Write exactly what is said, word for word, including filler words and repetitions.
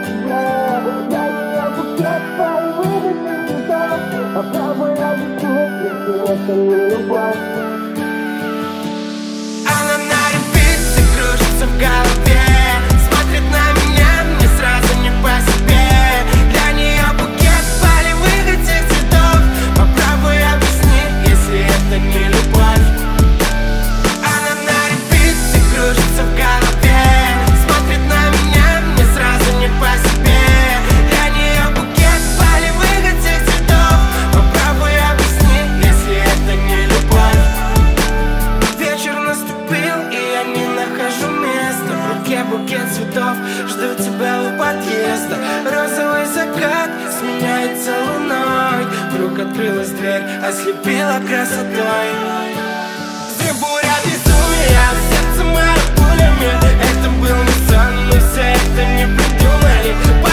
тебе. Я не букет полевых цветов. Попробуй объяснить, если это не любовь. Она на репите кружится в голове, смотрит на меня, мне сразу не по себе. Для нее букет полевых этих цветов. Попробуй объясни, если это не любовь. Она на репите кружится в голове, смотрит на меня, мне сразу не по себе. Для нее букет полевых этих цветов. Попробуй объясни, если это не любовь. Вечер наступил, и я не нахожу места. В руке букет цветов, жду тебя у подъезда. Розовый закат сменяется луной. Вдруг открылась дверь, ослепила красотой. Взрыв, буря, безумие, сердце мое пулями. Это был не сон, мы все это не придумали.